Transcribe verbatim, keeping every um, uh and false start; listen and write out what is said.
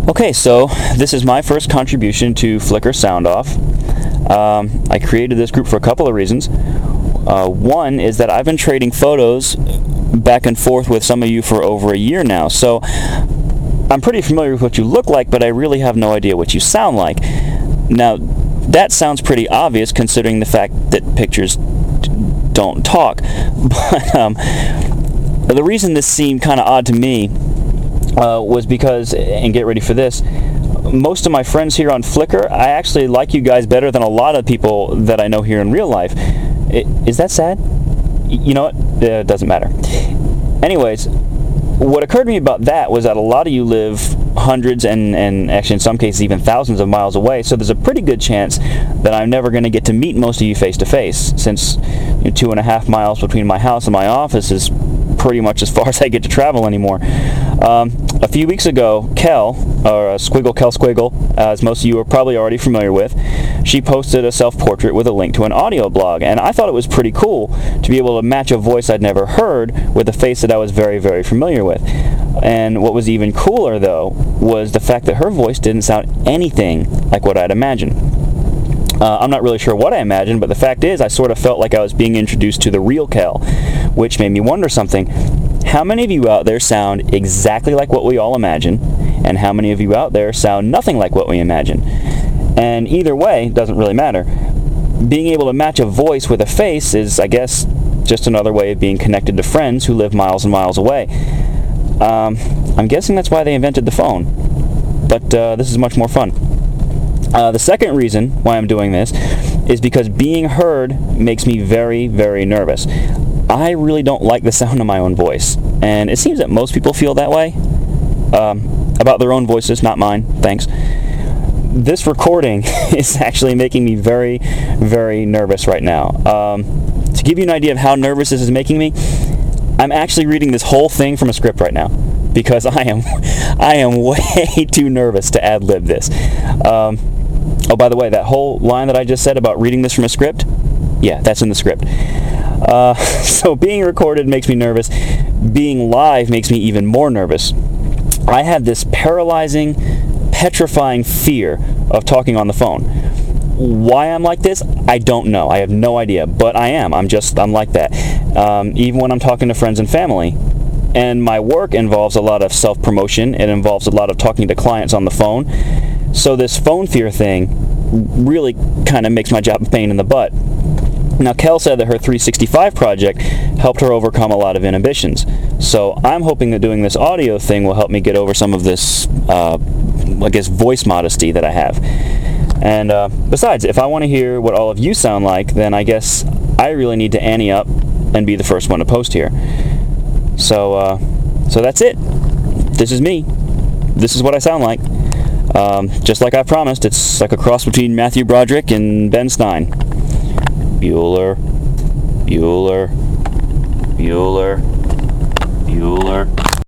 Okay, so this is my first contribution to Flickr Sound Off. Um, I created this group for a couple of reasons. Uh, one is that I've been trading photos back and forth with some of you for over a year now, so I'm pretty familiar with what you look like, but I really have no idea what you sound like. Now, that sounds pretty obvious considering the fact that pictures d- don't talk, but um, the reason this seemed kind of odd to me Uh, was because, and get ready for this, most of my friends here on Flickr, I actually like you guys better than a lot of people that I know here in real life. It, is that sad? You know what? It doesn't matter. Anyways, what occurred to me about that was that a lot of you live hundreds and, and actually in some cases even thousands of miles away, so there's a pretty good chance that I'm never going to get to meet most of you face to face, since you know, two and a half miles between my house and my office is pretty much as far as I get to travel anymore. Um, a few weeks ago, Kel, or uh, Squiggle Kel Squiggle, as most of you are probably already familiar with, she posted a self-portrait with a link to an audio blog, and I thought it was pretty cool to be able to match a voice I'd never heard with a face that I was very, very familiar with. And what was even cooler, though, was the fact that her voice didn't sound anything like what I'd imagined. Uh, I'm not really sure what I imagined, but the fact is I sort of felt like I was being introduced to the real Kel, which made me wonder something. How many of you out there sound exactly like what we all imagine, and how many of you out there sound nothing like what we imagine? And either way, it doesn't really matter. Being able to match a voice with a face is, I guess, just another way of being connected to friends who live miles and miles away. Um, I'm guessing that's why they invented the phone, but uh, this is much more fun. Uh, the second reason why I'm doing this is because being heard makes me very, very nervous. I really don't like the sound of my own voice, and it seems that most people feel that way um, about their own voices, not mine, thanks. This recording is actually making me very, very nervous right now. Um, to give you an idea of how nervous this is making me, I'm actually reading this whole thing from a script right now, because I am I am way too nervous to ad-lib this. Um, oh, by the way, that whole line that I just said about reading this from a script, yeah, that's in the script. Uh, so being recorded makes me nervous. Being live makes me even more nervous. I have this paralyzing, petrifying fear of talking on the phone. Why I'm like this, I don't know. I have no idea, but I am. I'm just, I'm like that. Um, even when I'm talking to friends and family. And my work involves a lot of self-promotion. It involves a lot of talking to clients on the phone. So this phone fear thing really kind of makes my job a pain in the butt. Now, Kel said that her three sixty-five project helped her overcome a lot of inhibitions. So I'm hoping that doing this audio thing will help me get over some of this, uh, I guess, voice modesty that I have. And uh, besides, if I want to hear what all of you sound like, then I guess I really need to ante up and be the first one to post here. So, uh, so that's it. This is me. This is what I sound like. Um, just like I promised, it's like a cross between Matthew Broderick and Ben Stein. Bueller, Bueller, Bueller, Bueller.